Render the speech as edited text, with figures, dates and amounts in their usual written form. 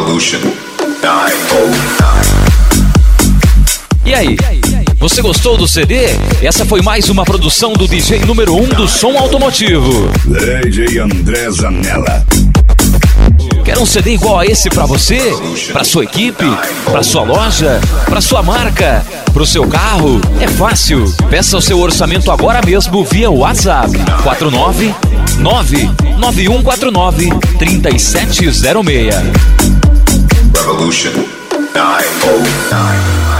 Revolution 909. E aí, você gostou do CD? Essa foi mais uma produção do DJ número 1 do som automotivo, DJ André Zanella. Quer um CD igual a esse pra você? Pra sua equipe? Pra sua loja? Pra sua marca? Pro seu carro? É fácil. Peça o seu orçamento agora mesmo via WhatsApp 499-9149-3706. Revolution 909.